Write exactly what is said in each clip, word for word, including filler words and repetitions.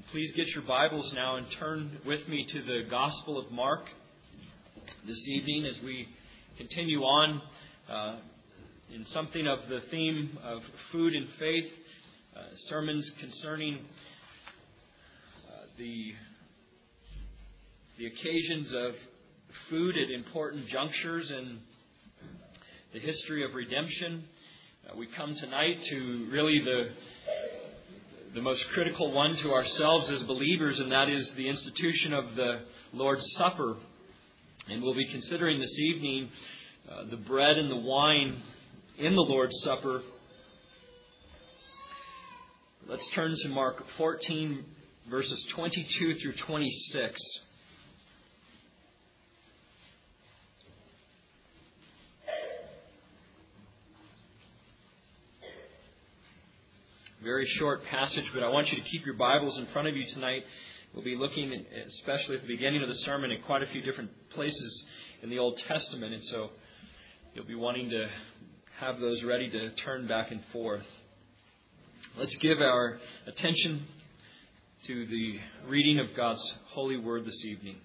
Please get your Bibles now and turn with me to the Gospel of Mark this evening as we continue on uh, in something of the theme of food and faith, uh, sermons concerning uh, the, the occasions of food at important junctures in the history of redemption. Uh, we come tonight to really the the most critical one to ourselves as believers, and that is the institution of the Lord's Supper. And we'll be considering this evening uh, the bread and the wine in the Lord's Supper. Let's turn to Mark fourteen, verses twenty-two through twenty-six. Very short passage, but I want you to keep your Bibles in front of you tonight. We'll be looking, especially at the beginning of the sermon, at quite a few different places in the Old Testament, and so you'll be wanting to have those ready to turn back and forth. Let's give our attention to the reading of God's holy word this evening.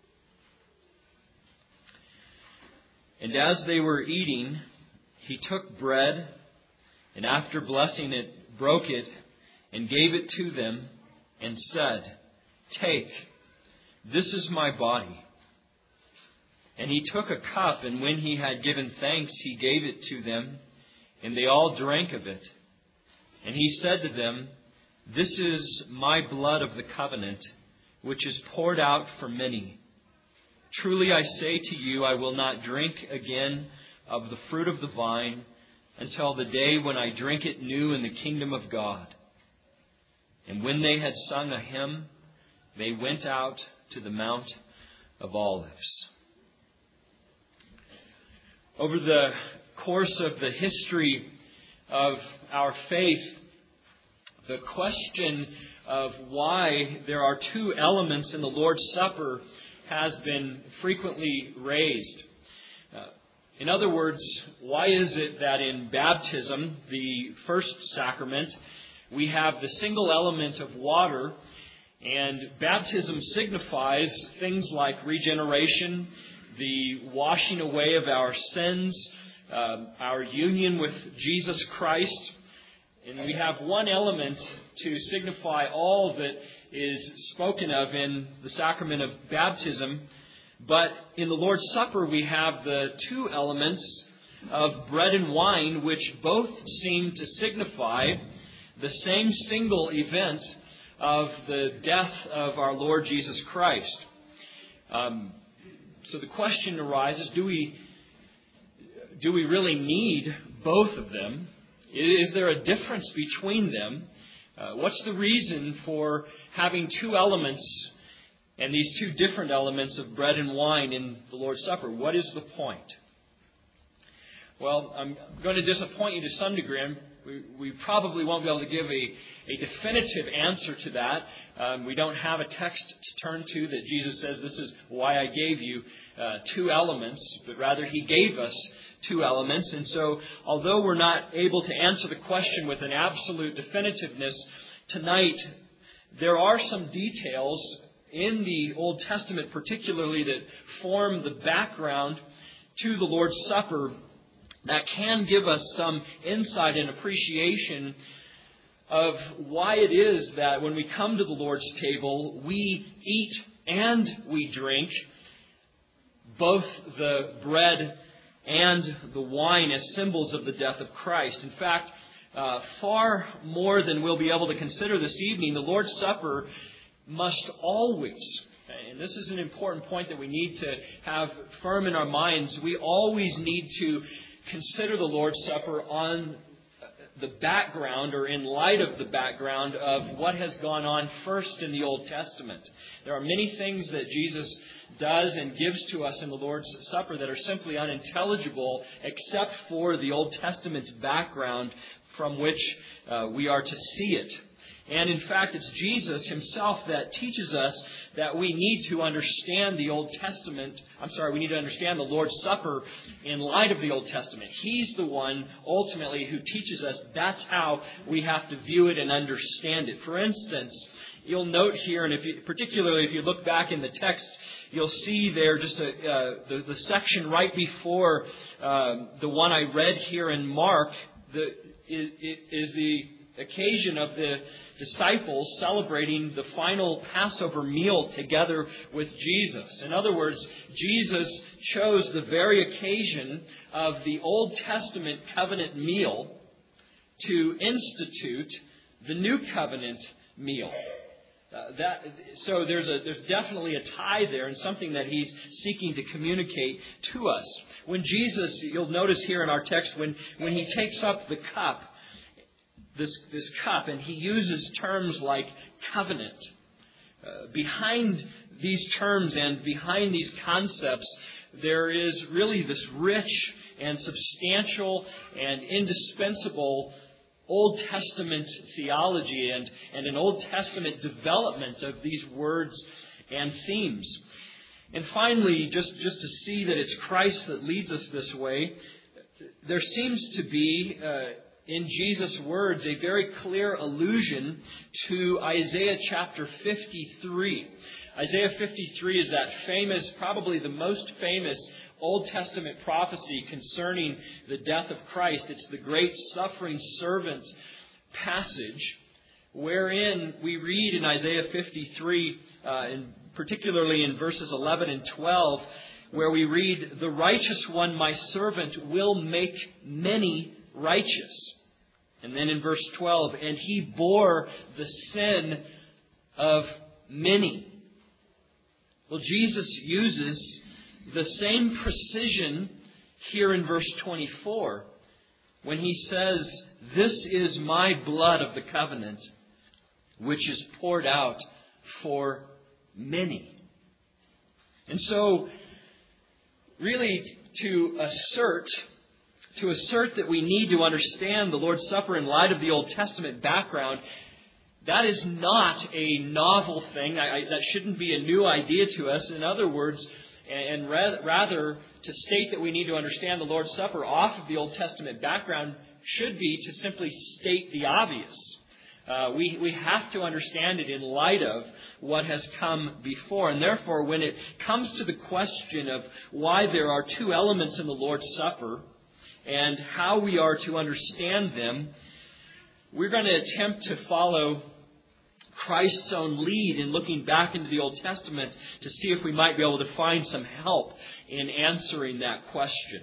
And as they were eating, he took bread, and after blessing it, broke it, and gave it to them, and said, "Take, this is my body." And he took a cup, and when he had given thanks, he gave it to them, and they all drank of it. And he said to them, "This is my blood of the covenant, which is poured out for many. Truly I say to you, I will not drink again of the fruit of the vine until the day when I drink it new in the kingdom of God." And when they had sung a hymn, they went out to the Mount of Olives. Over the course of the history of our faith, the question of why there are two elements in the Lord's Supper has been frequently raised. Uh, In other words, why is it that in baptism, the first sacrament, we have the single element of water, and baptism signifies things like regeneration, the washing away of our sins, uh, our union with Jesus Christ, and we have one element to signify all that is spoken of in the sacrament of baptism. But in the Lord's Supper, we have the two elements of bread and wine, which both seem to signify the same single event of the death of our Lord Jesus Christ. Um, so the question arises, do we, do we really need both of them? Is there a difference between them? Uh, what's the reason for having two elements and these two different elements of bread and wine in the Lord's Supper? What is the point? Well, I'm going to disappoint you to some degree. We, we probably won't be able to give a, a definitive answer to that. Um, we don't have a text to turn to that Jesus says, "This is why I gave you uh, two elements," but rather He gave us two elements. And so, although we're not able to answer the question with an absolute definitiveness tonight, there are some details in the Old Testament particularly that form the background to the Lord's Supper that can give us some insight and appreciation of why it is that when we come to the Lord's table, we eat and we drink both the bread and the wine as symbols of the death of Christ. In fact, uh, far more than we'll be able to consider this evening, the Lord's Supper must always, and this is an important point that we need to have firm in our minds, we always need to consider the Lord's Supper on the background or in light of the background of what has gone on first in the Old Testament. There are many things that Jesus does and gives to us in the Lord's Supper that are simply unintelligible except for the Old Testament background from which uh, we are to see it. And in fact, it's Jesus himself that teaches us that we need to understand the Old Testament. I'm sorry, we need to understand the Lord's Supper in light of the Old Testament. He's the one, ultimately, who teaches us that's how we have to view it and understand it. For instance, you'll note here, and if you, particularly if you look back in the text, you'll see there just a, uh, the, the section right before uh, the one I read here in Mark the, is, is the occasion of the disciples celebrating the final Passover meal together with Jesus. In other words, Jesus chose the very occasion of the Old Testament covenant meal to institute the New Covenant meal. Uh, that so there's a there's definitely a tie there, and something that he's seeking to communicate to us. When Jesus, you'll notice here in our text, when when he takes up the cup, this this cup, and he uses terms like covenant. Uh, behind these terms and behind these concepts, there is really this rich and substantial and indispensable Old Testament theology and, and an Old Testament development of these words and themes. And finally, just, just to see that it's Christ that leads us this way, there seems to be, uh, in Jesus' words, a very clear allusion to Isaiah chapter fifty-three. Isaiah fifty-three is that famous, probably the most famous Old Testament prophecy concerning the death of Christ. It's the great suffering servant passage wherein we read in Isaiah fifty-three, uh, and particularly in verses eleven and twelve, where we read, "The righteous one, my servant, will make many righteous." And then in verse twelve, "And he bore the sin of many." Well, Jesus uses the same precision here in verse twenty-four when he says, "This is my blood of the covenant, which is poured out for many." And so, really, to assert, to assert that we need to understand the Lord's Supper in light of the Old Testament background, that is not a novel thing. I, I, that shouldn't be a new idea to us. In other words, and rather, to state that we need to understand the Lord's Supper off of the Old Testament background should be to simply state the obvious. Uh, we, we have to understand it in light of what has come before. And therefore, when it comes to the question of why there are two elements in the Lord's Supper and how we are to understand them, we're going to attempt to follow Christ's own lead in looking back into the Old Testament to see if we might be able to find some help in answering that question.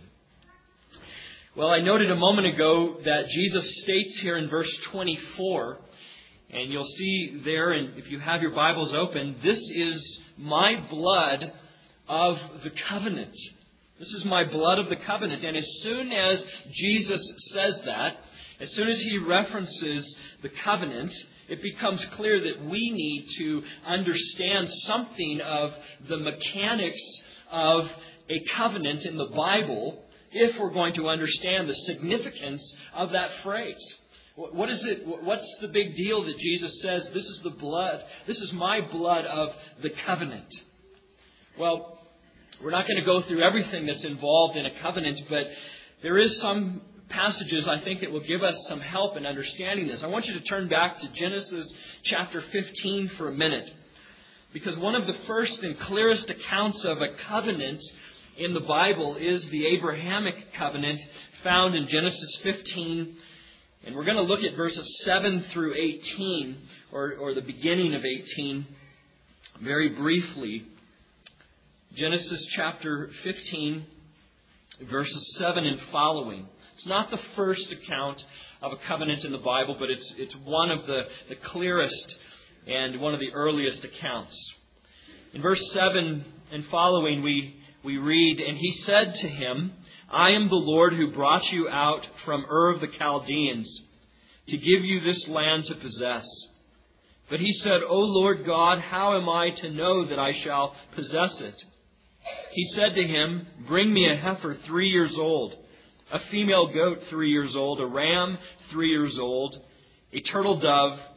Well, I noted a moment ago that Jesus states here in verse twenty-four, and you'll see there, and if you have your Bibles open, "This is my blood of the covenant." This is my blood of the covenant. And as soon as Jesus says that, as soon as he references the covenant, it becomes clear that we need to understand something of the mechanics of a covenant in the Bible if we're going to understand the significance of that phrase. What is it? What's the big deal that Jesus says, "This is the blood, this is my blood of the covenant"? Well, we're not going to go through everything that's involved in a covenant, but there is some passages, I think, that will give us some help in understanding this. I want you to turn back to Genesis chapter fifteen for a minute, because one of the first and clearest accounts of a covenant in the Bible is the Abrahamic covenant found in Genesis fifteen. And we're going to look at verses seven through eighteen, or, or the beginning of eighteen, very briefly. Genesis chapter fifteen, verses seven and following. It's not the first account of a covenant in the Bible, but it's it's one of the, the clearest and one of the earliest accounts. In verse seven and following, we, we read, "And he said to him, I am the Lord who brought you out from Ur of the Chaldeans to give you this land to possess. But he said, O Lord God, how am I to know that I shall possess it? He said to him, Bring me a heifer three years old, a female goat three years old, a ram three years old, a turtle dove,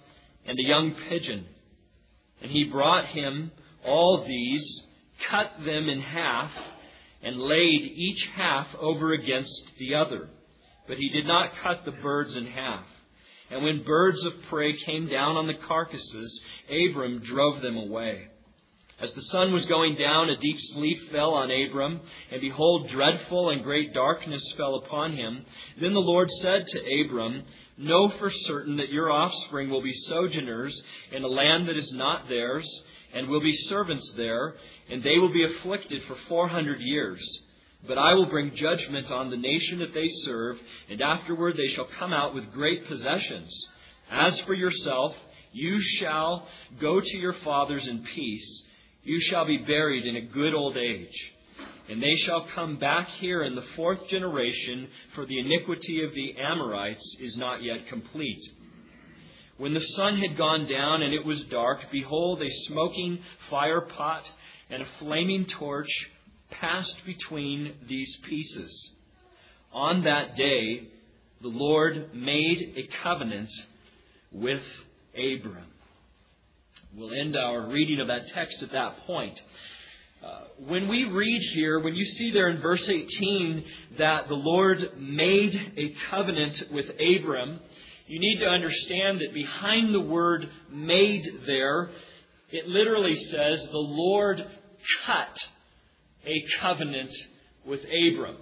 and a young pigeon. And he brought him all these, cut them in half, and laid each half over against the other. But he did not cut the birds in half. And when birds of prey came down on the carcasses, Abram drove them away. As the sun was going down, a deep sleep fell on Abram, and behold, dreadful and great darkness fell upon him. Then the Lord said to Abram, know for certain that your offspring will be sojourners in a land that is not theirs, and will be servants there, and they will be afflicted for four hundred years. But I will bring judgment on the nation that they serve, and afterward they shall come out with great possessions. As for yourself, you shall go to your fathers in peace. You shall be buried in a good old age. And they shall come back here in the fourth generation, for the iniquity of the Amorites is not yet complete. When the sun had gone down and it was dark, behold, a smoking fire pot and a flaming torch passed between these pieces. On that day, the Lord made a covenant with Abram. We'll end our reading of that text at that point. Uh, when we read here, when you see there in verse eighteen that the Lord made a covenant with Abram, you need to understand that behind the word made there, it literally says the Lord cut a covenant with Abram.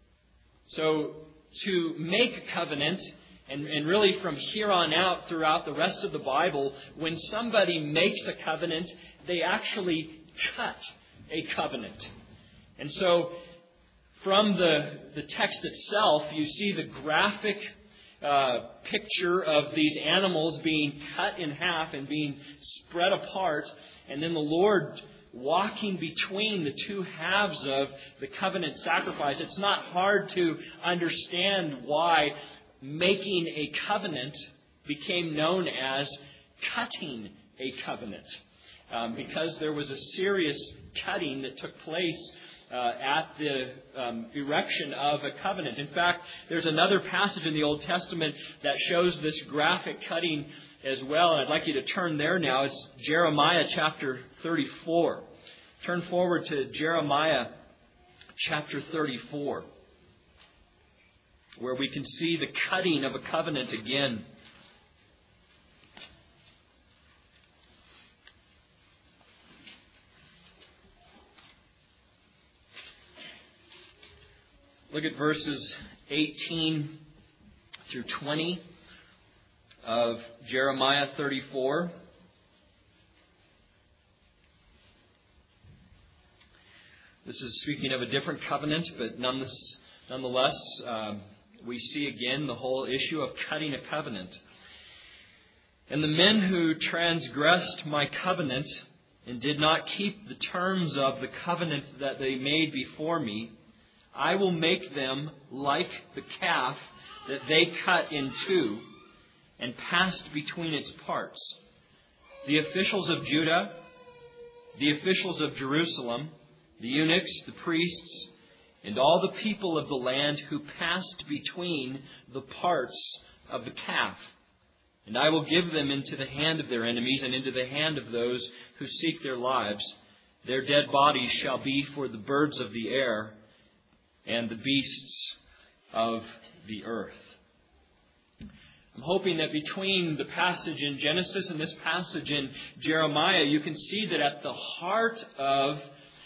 So to make a covenant, and, and really from here on out throughout the rest of the Bible, when somebody makes a covenant, they actually cut a covenant. And so from the, the text itself, you see the graphic uh, picture of these animals being cut in half and being spread apart, and then the Lord walking between the two halves of the covenant sacrifice. It's not hard to understand why making a covenant became known as cutting a covenant. Um, because there was a serious cutting that took place uh, at the um, erection of a covenant. In fact, there's another passage in the Old Testament that shows this graphic cutting as well. And I'd like you to turn there now. It's Jeremiah chapter thirty-four. Turn forward to Jeremiah chapter thirty-four, where we can see the cutting of a covenant again. Look at verses eighteen through twenty of Jeremiah thirty-four. This is speaking of a different covenant, but nonetheless, um, we see again the whole issue of cutting a covenant. And the men who transgressed my covenant and did not keep the terms of the covenant that they made before me, I will make them like the calf that they cut in two and passed between its parts. The officials of Judah, the officials of Jerusalem, the eunuchs, the priests, and all the people of the land who passed between the parts of the calf. And I will give them into the hand of their enemies and into the hand of those who seek their lives. Their dead bodies shall be for the birds of the air and the beasts of the earth. I'm hoping that between the passage in Genesis and this passage in Jeremiah, you can see that at the heart of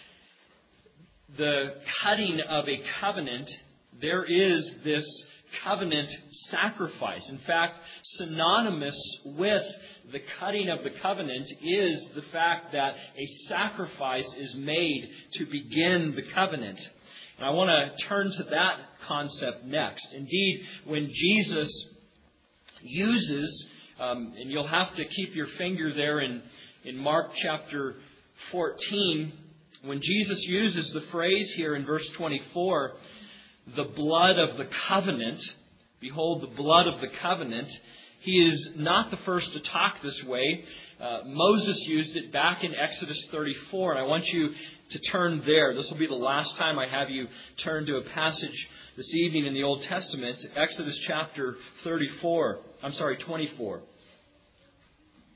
the cutting of a covenant, there is this covenant sacrifice. In fact, synonymous with the cutting of the covenant is the fact that a sacrifice is made to begin the covenant. And I want to turn to that concept next. Indeed, when Jesus uses, um, and you'll have to keep your finger there in, in Mark chapter fourteen, when Jesus uses the phrase here in verse twenty-four, the blood of the covenant, behold the blood of the covenant, he is not the first to talk this way. Uh, Moses used it back in Exodus thirty-four, and I want you to turn there. This will be the last time I have you turn to a passage this evening in the Old Testament, Exodus chapter thirty-four. I'm sorry, twenty-four.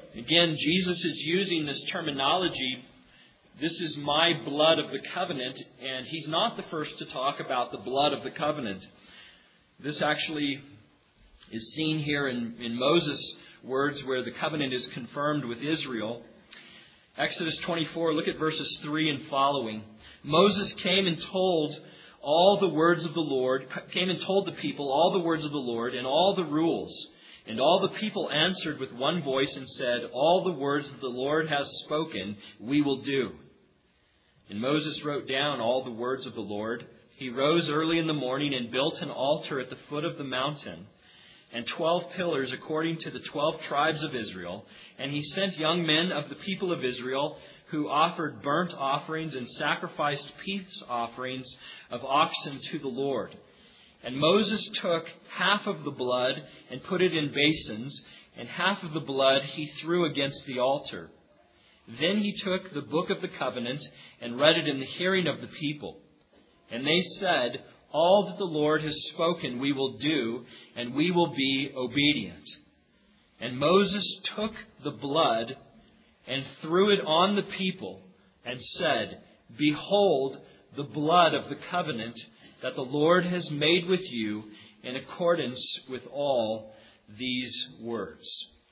Again, Jesus is using this terminology, this is my blood of the covenant, and he's not the first to talk about the blood of the covenant. This actually is seen here in, in Moses' words where the covenant is confirmed with Israel. Exodus twenty-four, look at verses three and following. Moses came and told all the words of the Lord, came and told the people all the words of the Lord and all the rules. And all the people answered with one voice and said, all the words that the Lord has spoken, we will do. And Moses wrote down all the words of the Lord. He rose early in the morning and built an altar at the foot of the mountain, and twelve pillars according to the twelve tribes of Israel. And he sent young men of the people of Israel who offered burnt offerings and sacrificed peace offerings of oxen to the Lord. And Moses took half of the blood and put it in basins, and half of the blood he threw against the altar. Then he took the book of the covenant and read it in the hearing of the people. And they said, all that the Lord has spoken we will do, and we will be obedient. And Moses took the blood and threw it on the people and said, behold the blood of the covenant that the Lord has made with you in accordance with all these words.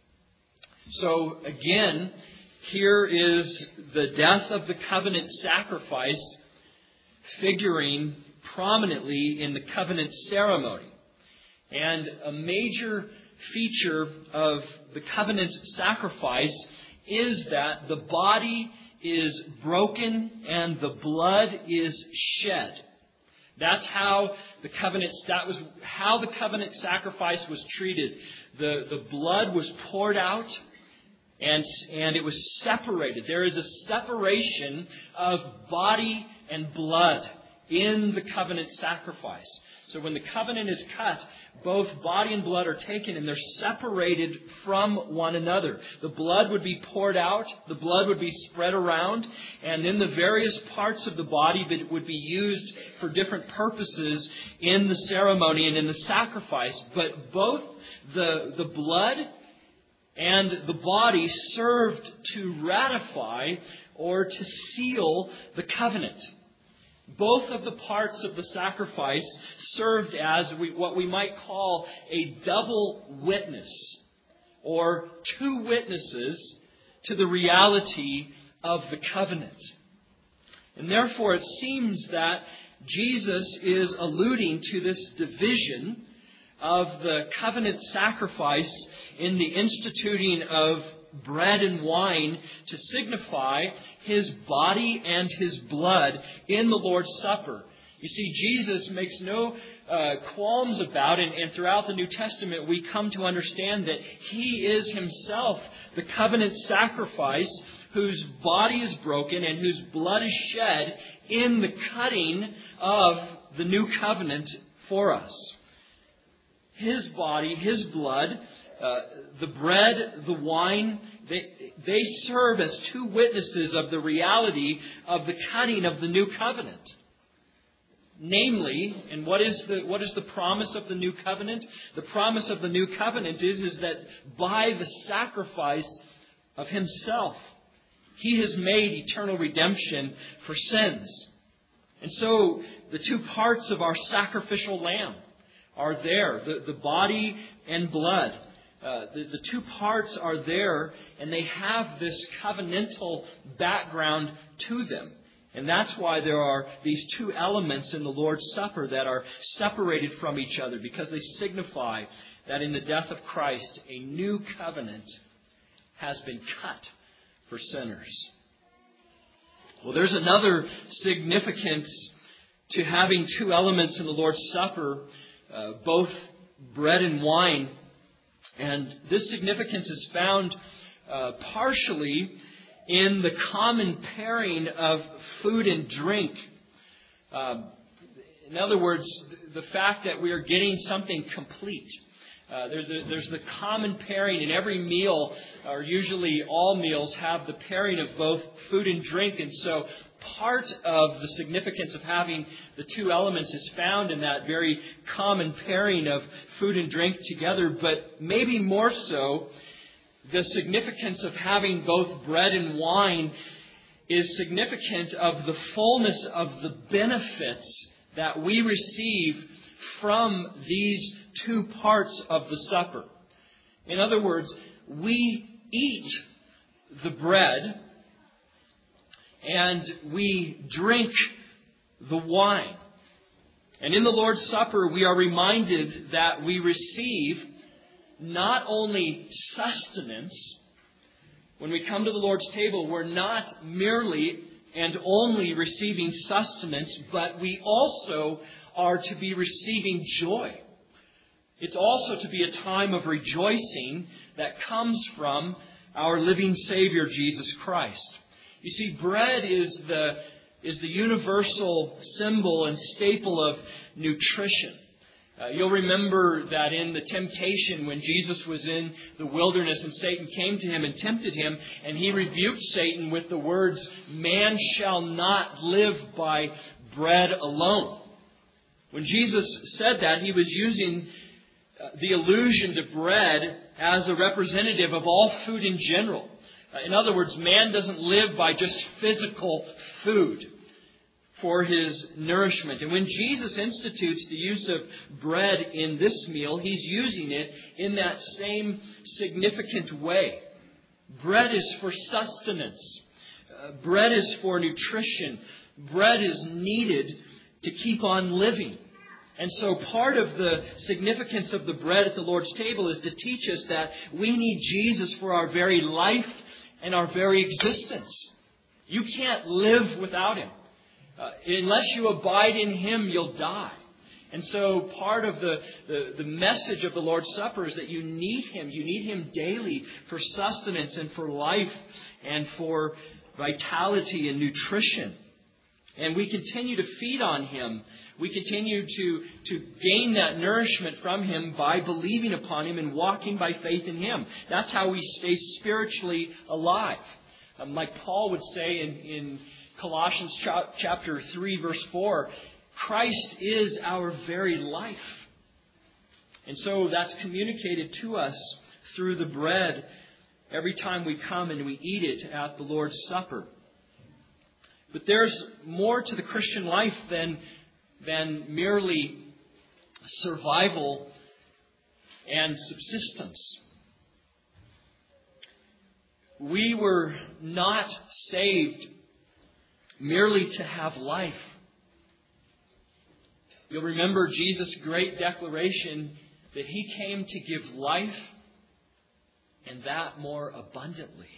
So again, here is the death of the covenant sacrifice figuring prominently in the covenant ceremony. And a major feature of the covenant sacrifice is that the body is broken and the blood is shed. That's how the covenant, that was how the covenant sacrifice was treated. The, the blood was poured out and, and it was separated. There is a separation of body and blood in the covenant sacrifice. So when the covenant is cut, both body and blood are taken and they're separated from one another. The blood would be poured out, the blood would be spread around, and then the various parts of the body that would be used for different purposes in the ceremony and in the sacrifice. But both the, the blood and the body served to ratify or to seal the covenant. Both of the parts of the sacrifice served as we, what we might call a double witness, or two witnesses to the reality of the covenant. And therefore it seems that Jesus is alluding to this division of the covenant sacrifice in the instituting of bread and wine to signify His body and His blood in the Lord's Supper. You see, Jesus makes no uh, qualms about it, and throughout the New Testament we come to understand that He is Himself the covenant sacrifice whose body is broken and whose blood is shed in the cutting of the new covenant for us. His body, His blood, Uh, the bread, the wine, they, they serve as two witnesses of the reality of the cutting of the new covenant. Namely, and what is the what is the promise of the new covenant? The promise of the new covenant is, is that by the sacrifice of Himself, He has made eternal redemption for sins. And so the two parts of our sacrificial lamb are there, the, the body and blood. Uh, the, the two parts are there, and they have this covenantal background to them. And that's why there are these two elements in the Lord's Supper that are separated from each other, because they signify that in the death of Christ, a new covenant has been cut for sinners. Well, there's another significance to having two elements in the Lord's Supper, uh, both bread and wine. And this significance is found uh, partially in the common pairing of food and drink. Um, in other words, the fact that we are getting something complete. Uh, there's, the, there's the common pairing in every meal, or usually all meals have the pairing of both food and drink. And so part of the significance of having the two elements is found in that very common pairing of food and drink together. But maybe more so, the significance of having both bread and wine is significant of the fullness of the benefits that we receive from these two parts of the supper. In other words, we eat the bread and we drink the wine. And in the Lord's Supper, we are reminded that we receive not only sustenance. When we come to the Lord's table, we're not merely and only receiving sustenance, but we also are to be receiving joy. It's also to be a time of rejoicing that comes from our living Savior, Jesus Christ. You see, bread is the, is the universal symbol and staple of nutrition. Uh, you'll remember that in the temptation when Jesus was in the wilderness and Satan came to him and tempted him, and he rebuked Satan with the words, "Man shall not live by bread alone." When Jesus said that, he was using uh, the allusion to bread as a representative of all food in general. Uh, in other words, man doesn't live by just physical food for his nourishment. And when Jesus institutes the use of bread in this meal, he's using it in that same significant way. Bread is for sustenance. Uh, bread is for nutrition. Bread is needed to keep on living. And so part of the significance of the bread at the Lord's table is to teach us that we need Jesus for our very life and our very existence. You can't live without Him. Uh, unless you abide in Him, you'll die. And so part of the, the, the message of the Lord's Supper is that you need Him. You need Him daily for sustenance and for life and for vitality and nutrition. And we continue to feed on Him. We continue to, to gain that nourishment from Him by believing upon Him and walking by faith in Him. That's how we stay spiritually alive. Um, like Paul would say in, in Colossians chapter three, verse four, Christ is our very life. And so that's communicated to us through the bread every time we come and we eat it at the Lord's Supper. But there's more to the Christian life than, than merely survival and subsistence. We were not saved merely to have life. You'll remember Jesus' great declaration that He came to give life, and that more abundantly.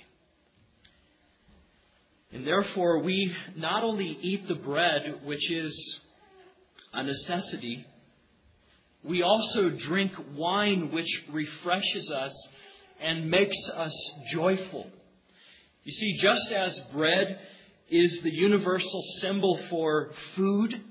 And therefore, we not only eat the bread, which is a necessity, we also drink wine, which refreshes us and makes us joyful. You see, just as bread is the universal symbol for food,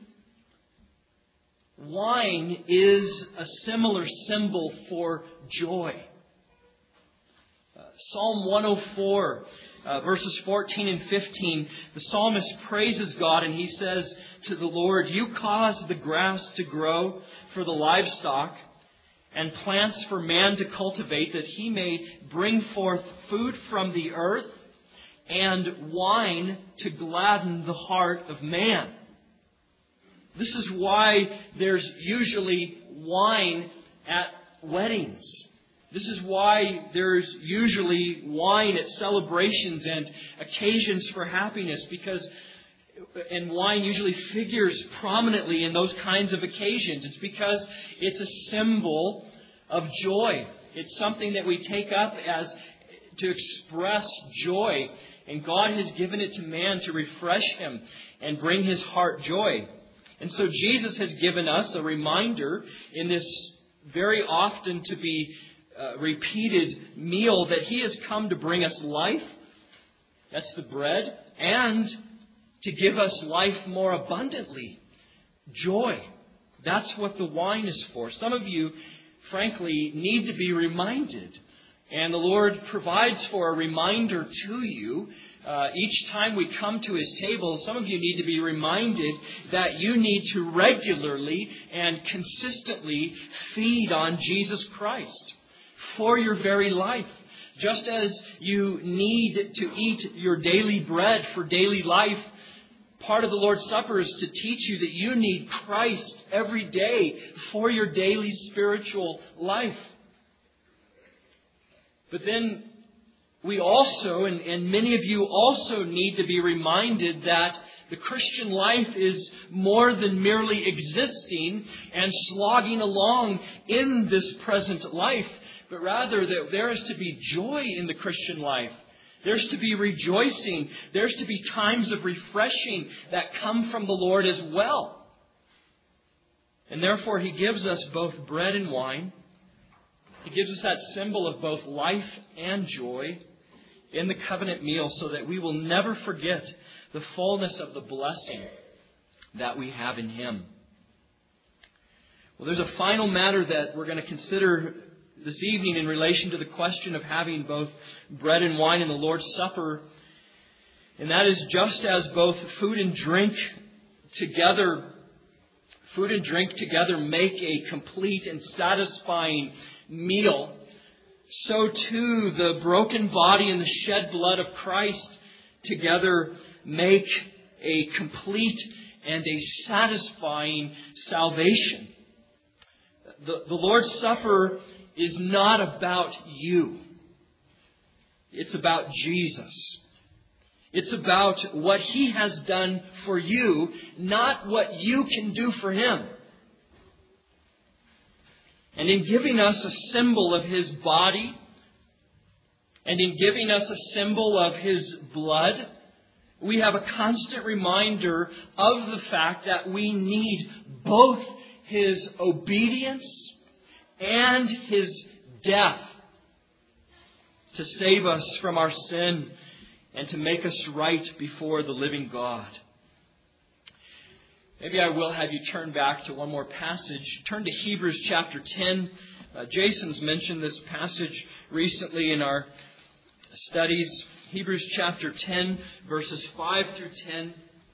wine is a similar symbol for joy. Uh, Psalm one oh four, uh, verses fourteen and fifteen, the psalmist praises God and he says to the Lord, "You cause the grass to grow for the livestock and plants for man to cultivate, that he may bring forth food from the earth and wine to gladden the heart of man." This is why there's usually wine at weddings. This is why there's usually wine at celebrations and occasions for happiness, because and wine usually figures prominently in those kinds of occasions. It's because it's a symbol of joy. It's something that we take up as to express joy. And God has given it to man to refresh him and bring his heart joy. And so Jesus has given us a reminder in this very often to be uh, repeated meal that He has come to bring us life. That's the bread. And to give us life more abundantly. Joy. That's what the wine is for. Some of you, frankly, need to be reminded. And the Lord provides for a reminder to you. Uh, each time we come to His table, some of you need to be reminded that you need to regularly and consistently feed on Jesus Christ for your very life. Just as you need to eat your daily bread for daily life, part of the Lord's Supper is to teach you that you need Christ every day for your daily spiritual life. But then we also, and, and many of you also need to be reminded that the Christian life is more than merely existing and slogging along in this present life, but rather that there is to be joy in the Christian life. There's to be rejoicing. There's to be times of refreshing that come from the Lord as well. And therefore He gives us both bread and wine. He gives us that symbol of both life and joy in the covenant meal so that we will never forget the fullness of the blessing that we have in Him. Well, there's a final matter that we're going to consider this evening in relation to the question of having both bread and wine in the Lord's Supper. And that is, just as both food and drink together, food and drink together make a complete and satisfying meal, so too the broken body and the shed blood of Christ together make a complete and a satisfying salvation. The, the Lord's Supper is not about you. It's about Jesus. It's about what He has done for you, not what you can do for Him. And in giving us a symbol of His body, and in giving us a symbol of His blood, we have a constant reminder of the fact that we need both His obedience and His death to save us from our sin and to make us right before the living God. Maybe I will have you turn back to one more passage. Turn to Hebrews chapter ten. Uh, Jason's mentioned this passage recently in our studies. Hebrews chapter ten, verses five through ten.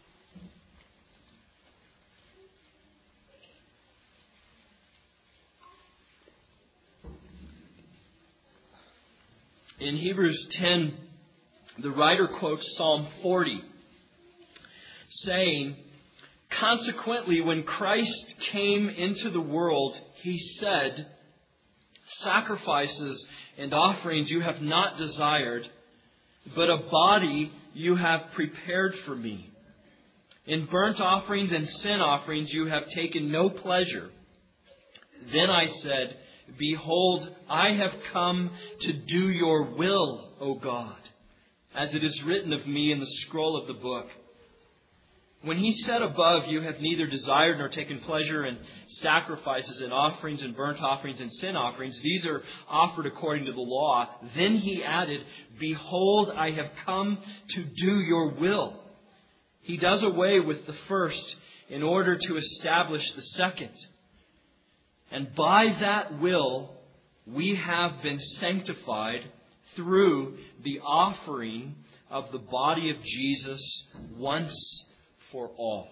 In Hebrews ten, the writer quotes Psalm forty, saying, "Consequently, when Christ came into the world, He said, 'Sacrifices and offerings you have not desired, but a body you have prepared for me. In burnt offerings and sin offerings you have taken no pleasure.' Then I said, 'Behold, I have come to do your will, O God, as it is written of me in the scroll of the book.' When He said above, 'You have neither desired nor taken pleasure in sacrifices and offerings and burnt offerings and sin offerings, these are offered according to the law,' then He added, 'Behold, I have come to do your will.' He does away with the first in order to establish the second. And by that will, we have been sanctified through the offering of the body of Jesus once for all."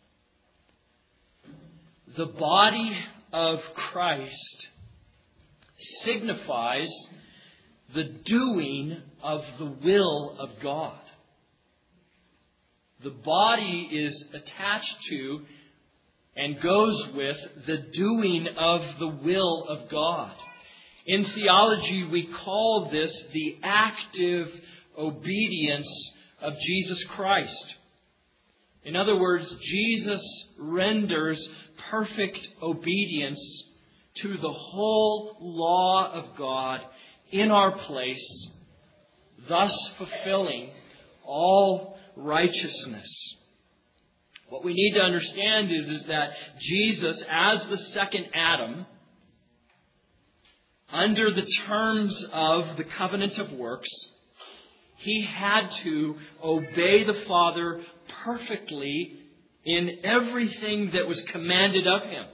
The body of Christ signifies the doing of the will of God. The body is attached to and goes with the doing of the will of God. In theology, we call this the active obedience of Jesus Christ. In other words, Jesus renders perfect obedience to the whole law of God in our place, thus fulfilling all righteousness. What we need to understand is, is that Jesus, as the second Adam, under the terms of the covenant of works, He had to obey the Father perfectly in everything that was commanded of Him.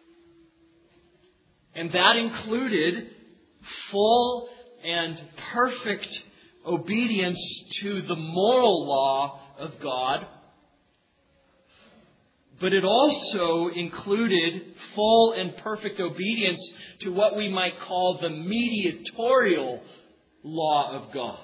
And that included full and perfect obedience to the moral law of God. But it also included full and perfect obedience to what we might call the mediatorial law of God.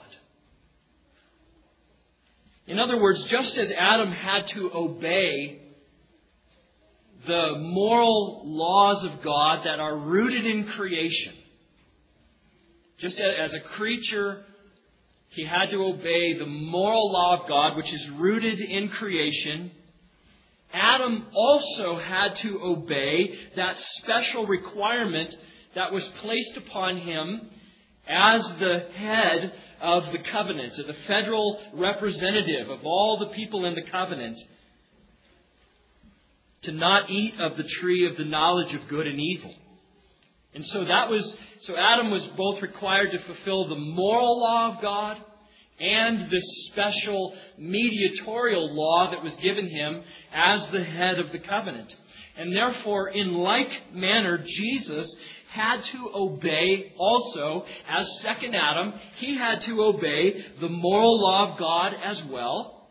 In other words, just as Adam had to obey the moral laws of God that are rooted in creation, just as a creature, he had to obey the moral law of God, which is rooted in creation. Adam also had to obey that special requirement that was placed upon him as the head of the covenant, the federal representative of all the people in the covenant, to not eat of the tree of the knowledge of good and evil. And so that was so Adam was both required to fulfill the moral law of God and this special mediatorial law that was given him as the head of the covenant. And therefore, in like manner, Jesus had to obey also, as second Adam, he had to obey the moral law of God as well.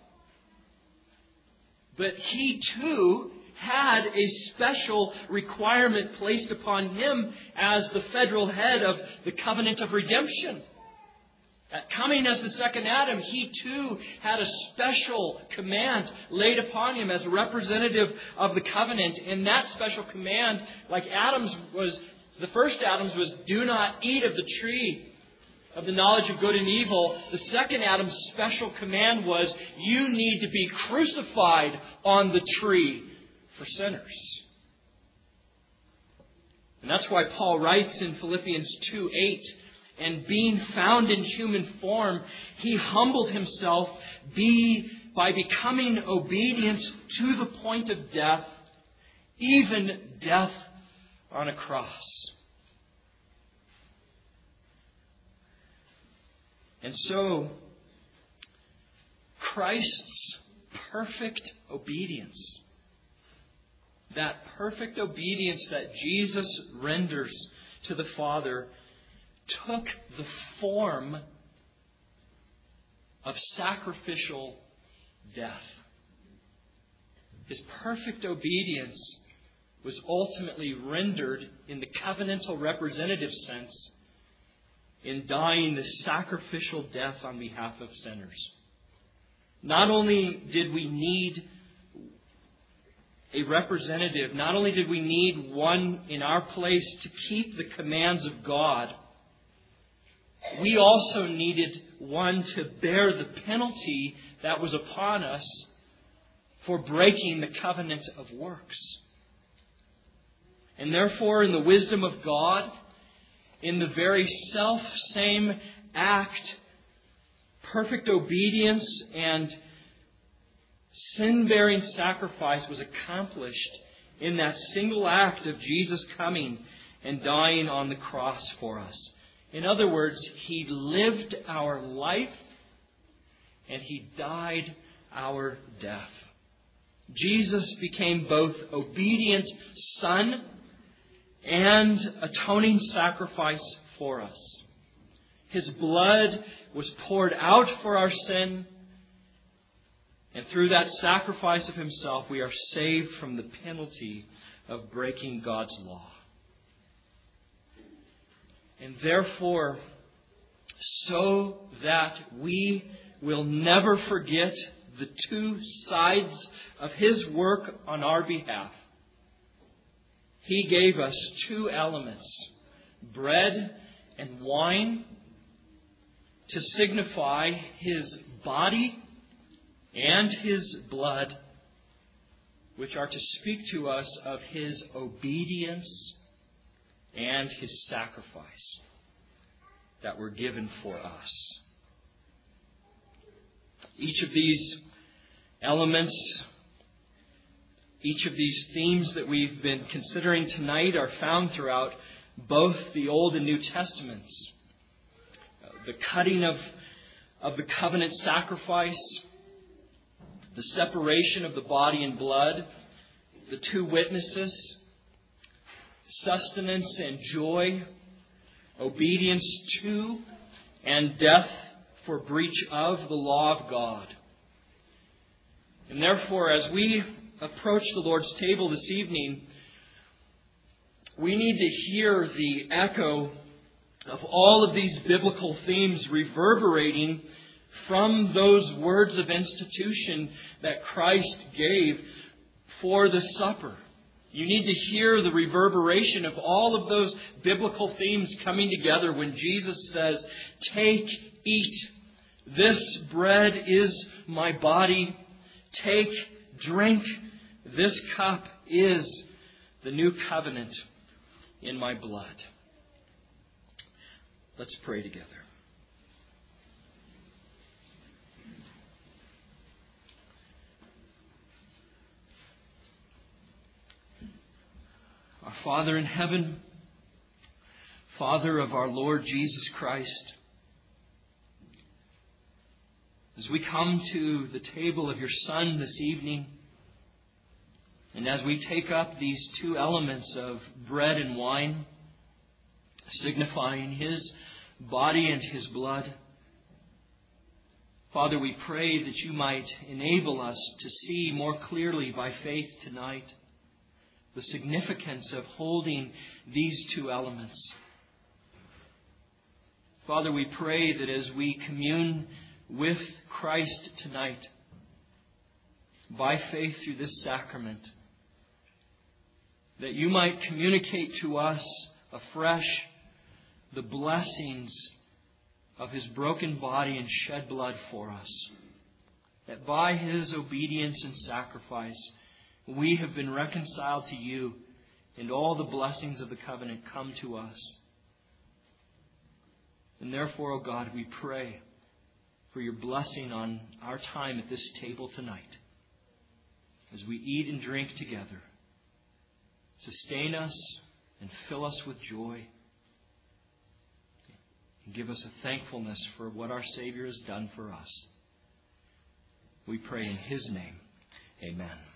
But he too had a special requirement placed upon him as the federal head of the covenant of redemption. At coming as the second Adam, he too had a special command laid upon him as a representative of the covenant. And that special command, like Adam's was, the first Adam's was, do not eat of the tree of the knowledge of good and evil. The second Adam's special command was, you need to be crucified on the tree for sinners. And that's why Paul writes in Philippians two eight, and being found in human form, he humbled himself be, by becoming obedient to the point of death, even death on a cross. And so, Christ's perfect obedience, that perfect obedience that Jesus renders to the Father, took the form of sacrificial death. His perfect obedience was ultimately rendered in the covenantal representative sense in dying the sacrificial death on behalf of sinners. Not only did we need a representative, not only did we need one in our place to keep the commands of God, we also needed one to bear the penalty that was upon us for breaking the covenant of works. And therefore, in the wisdom of God, in the very self-same act, perfect obedience and sin-bearing sacrifice was accomplished in that single act of Jesus coming and dying on the cross for us. In other words, He lived our life and He died our death. Jesus became both obedient Son and atoning sacrifice for us. His blood was poured out for our sin, and through that sacrifice of Himself, we are saved from the penalty of breaking God's law. And therefore, so that we will never forget the two sides of His work on our behalf, He gave us two elements, bread and wine, to signify His body and His blood, which are to speak to us of His obedience and His sacrifice that were given for us. Each of these elements, each of these themes that we've been considering tonight are found throughout both the Old and New Testaments. The cutting of, of the covenant sacrifice, the separation of the body and blood, the two witnesses, sustenance and joy, obedience to and death for breach of the law of God. And therefore, as we approach the Lord's table this evening, we need to hear the echo of all of these biblical themes reverberating from those words of institution that Christ gave for the supper. You need to hear the reverberation of all of those biblical themes coming together when Jesus says, "Take, eat. This bread is my body. Take, drink. This cup is the new covenant in my blood." Let's pray together. Our Father in heaven, Father of our Lord Jesus Christ, as we come to the table of your Son this evening, and as we take up these two elements of bread and wine, signifying His body and His blood, Father, we pray that you might enable us to see more clearly by faith tonight the significance of holding these two elements. Father, we pray that as we commune with Christ tonight, by faith through this sacrament, that you might communicate to us afresh the blessings of His broken body and shed blood for us. That by His obedience and sacrifice, we have been reconciled to you, and all the blessings of the covenant come to us. And therefore, O God, we pray for your blessing on our time at this table tonight. As we eat and drink together, sustain us and fill us with joy. And give us a thankfulness for what our Savior has done for us. We pray in His name. Amen.